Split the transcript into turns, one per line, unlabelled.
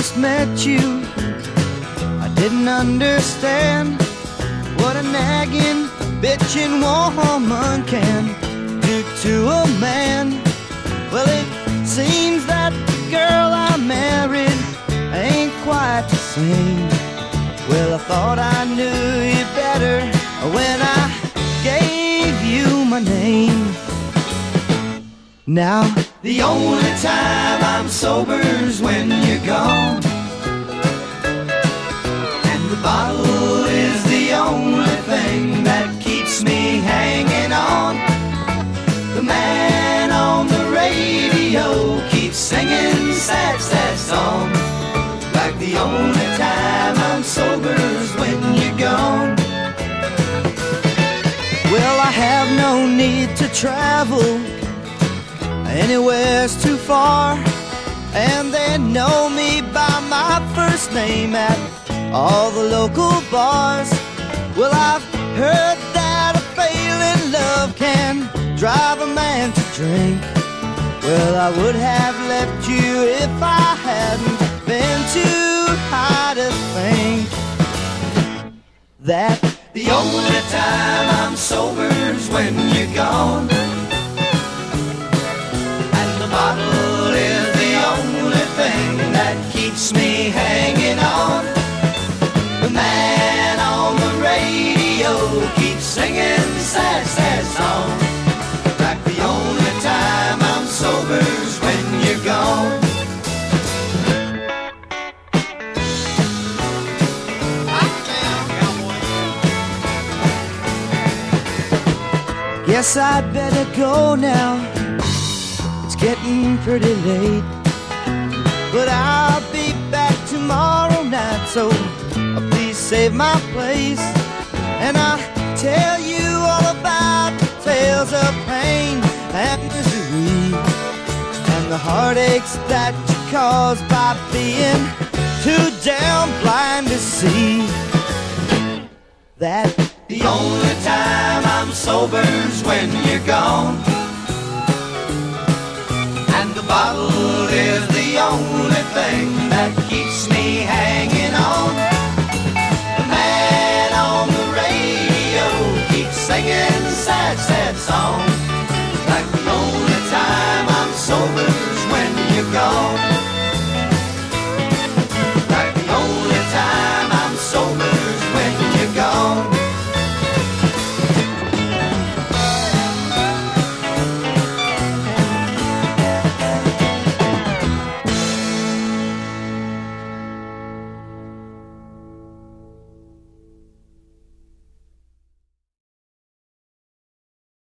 first met you, I didn't understand what a nagging, bitchin' woman can do to a man. Well, it seems that the girl I married ain't quite the same. Well, I thought I knew you better when I gave you my name. Now, the only time I'm sober's when you're gone, and the bottle is the only thing that keeps me hanging on. The man on the radio keeps singing sad, sad songs, like the only time I'm sober's when you're gone. Well, I have no need to travel anywhere's too far, and they know me by my first name at all the local bars. Well, I've heard that a failing love can drive a man to drink. Well, I would have left you if I hadn't been too high to think that the only time I'm sober's when you're gone, the bottle is the only thing that keeps me hanging on. The man on the radio keeps singing sad, sad songs, like the only time I'm sober's when you're gone. Guess I'd better go now, getting pretty late, but I'll be back tomorrow night, so please save my place, and I'll tell you all about the tales of pain and misery, and the heartaches that you caused by being too damn blind to see that the only time I'm sober's when you're gone, the bottle is the only thing that keeps me hanging on. The man on the radio keeps singing sad, sad songs,